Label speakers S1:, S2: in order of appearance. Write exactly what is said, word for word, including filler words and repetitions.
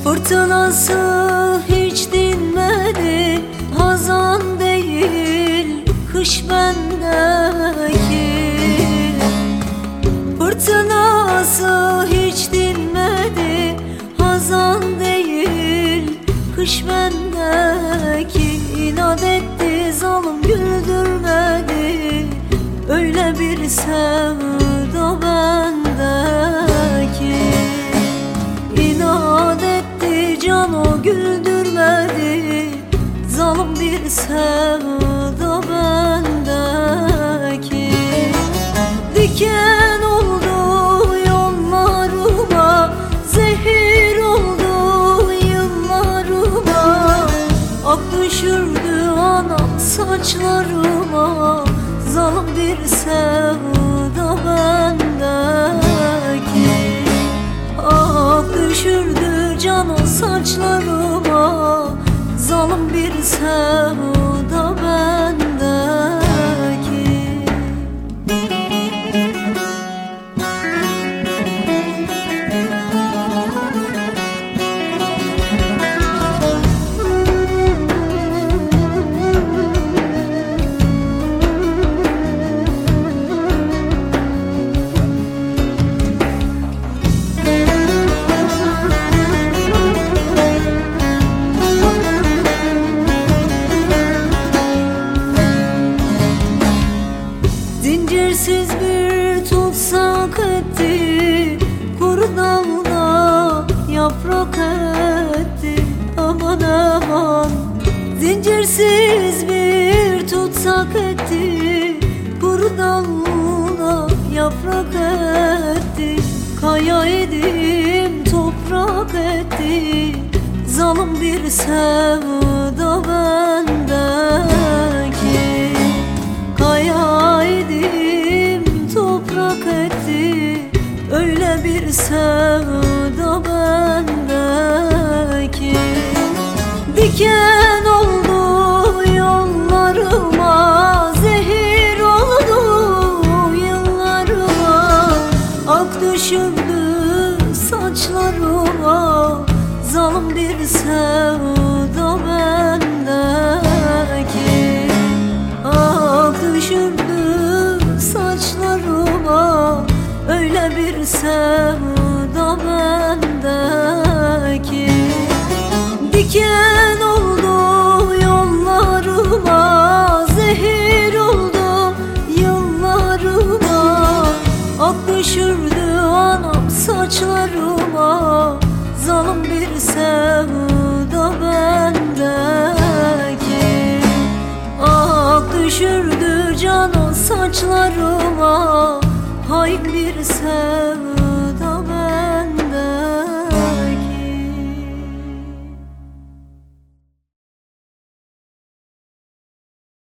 S1: Fırtınası hiç dinmedi, hazan değil kış bendeki. Fırtınası hiç dinmedi, hazan değil kış bendeki. İnat etti zalim güldürmedi, öyle bir sevda bendeki. İnat etti can o güldürmedi, zalim bir sevda bendeki. Diken oldu yollarıma, zehir oldu yıllarıma. Ak düşürdü anam saçlarıma, zalim bir sevda bendeki. Ak düşürdü can o saçlarıma, zalim bir sevda bendeki. Zincirsiz bir tutsak etti, kuru dalda yaprak etti. Aman aman. Zincirsiz bir tutsak etti, kuru dalda yaprak etti. Kaya edim toprak etti, zalim bir sevda bendeki. Kaya edim toprak etti, öyle bir sevda bendeki. Diken oldu yollarıma, zehir oldu yıllarıma. Ak düşürdü saçlarıma, zalim bir sevda bendeki. Ak düşürdü saçlarıma, öyle bir sevda bendeki. Diken oldu yollarıma, zehir oldu yıllarıma. Ak düşürdü anam saçlarıma, zalim bir sevda bendeki. Ak düşürdü can o saçlarıma, hain bir sevda bendeki.